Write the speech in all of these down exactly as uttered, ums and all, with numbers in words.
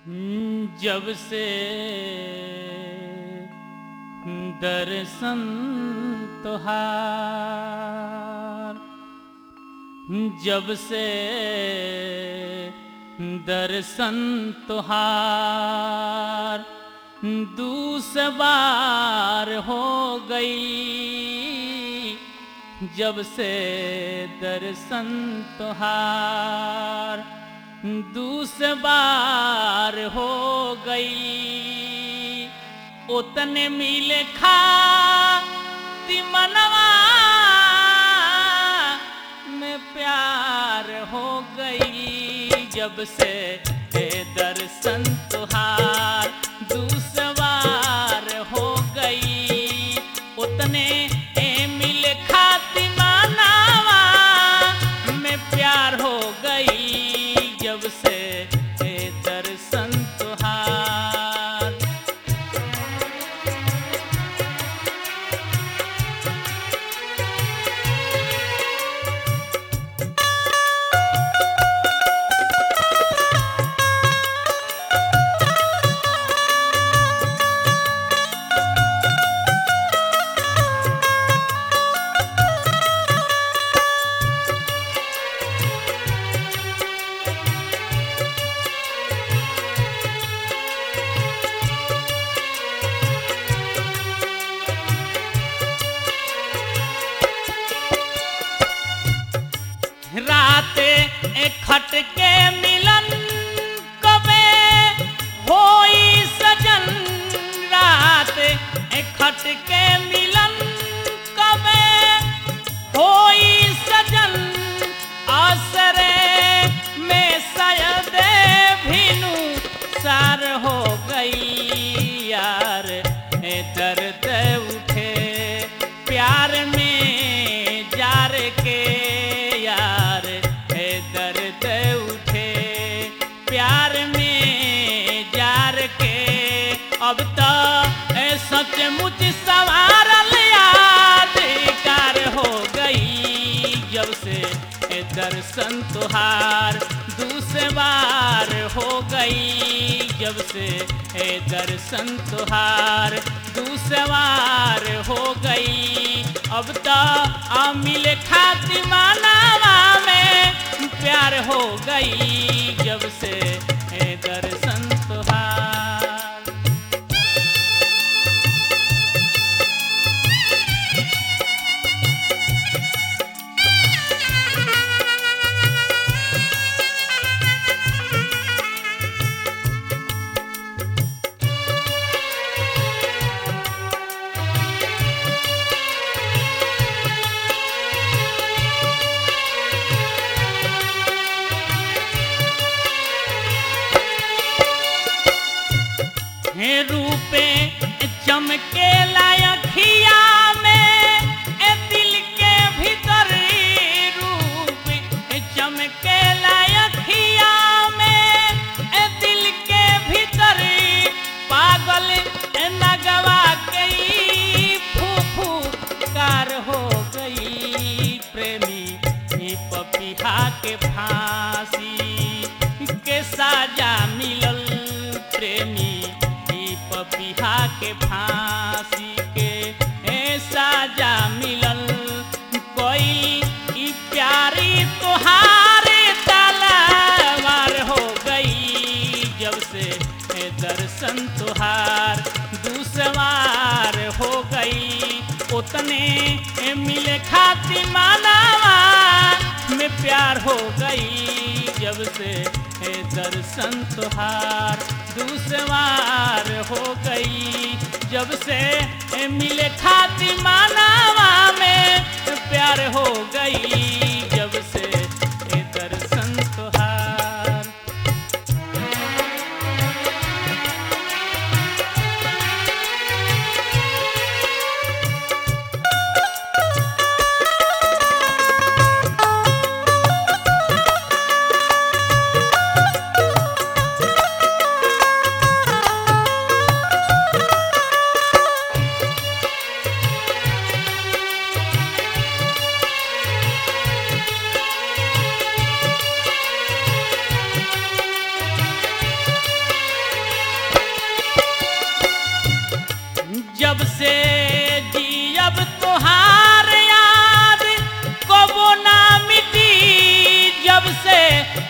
जब से दर्शन तुहार, जब से दर्शन तुहार दूसबार हो गई। जब से दर्शन तुहार दूसबार हो गई, उतने मिले खाती मनवा में प्यार हो गई। जब से दर्शन तुहार दूसबार हो गई, उतने मिले खाती मनवा में प्यार हो गई। जब से दर्शन तुहार, राते खट के मिलन कबे होई सजन। राते खट के मिलन कबे होई सजन, आसरे में शायद भिनु सार हो गई। यार दर्द उठे प्यार में जार के, यार दर्द उठे प्यार में जार के। अब तो सचमुच सवारल यादगार हो गई। जब से दर्शन तुहार दूसबार हो गई, जब से दर्शन तुहार दूसबार हो गई। अब तो मिले खाती मानवा में प्यार हो गई। जब से दर्शन तुहार, हे रूपे चमके लायखिया में ए दिल के भीतर। रूप चमके लायखिया में ए दिल के भीतर, पागल नगवा गई फूफू कार हो गई। प्रेमी पपीहा के फांसी के साजा मिलल, प्रेमी पपीहा के फांसी के साजा मिलल। कोई प्यारी तुहारे तलवार हो गई। जब से दर्शन तुहार दूसबार हो गई, उतने मिले खाती मानवा में प्यार हो गई। जब से दर्शन तुहार दूसबार हो गई, जब से मिले खाती मानवा में प्यार हो गई। जब से दर्शन तुहार,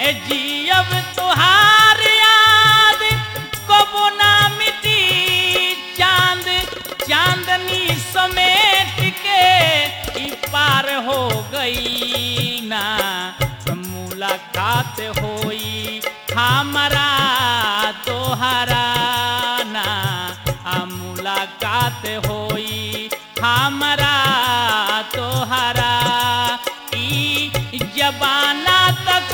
ए जियब तुहार याद कबो ना मिटी चांद चांदनी समेट के ई पार हो गई ना मुलाकात होई हमारा तोहरा ना आ मुलाकात होई हमारा तोहरा ई जबाना तक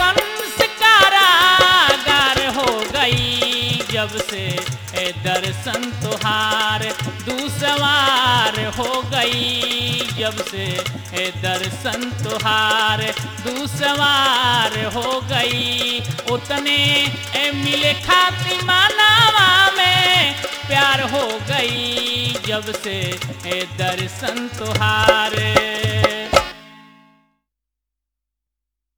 कारागार हो गई जब से ए दर्शन तुहार दूसवार हो गई जब से ए दर्शन तुहार दूसवार हो गई उतने ए मिले खातिर मानवा में प्यार हो गई जब से ए दर्शन तुहार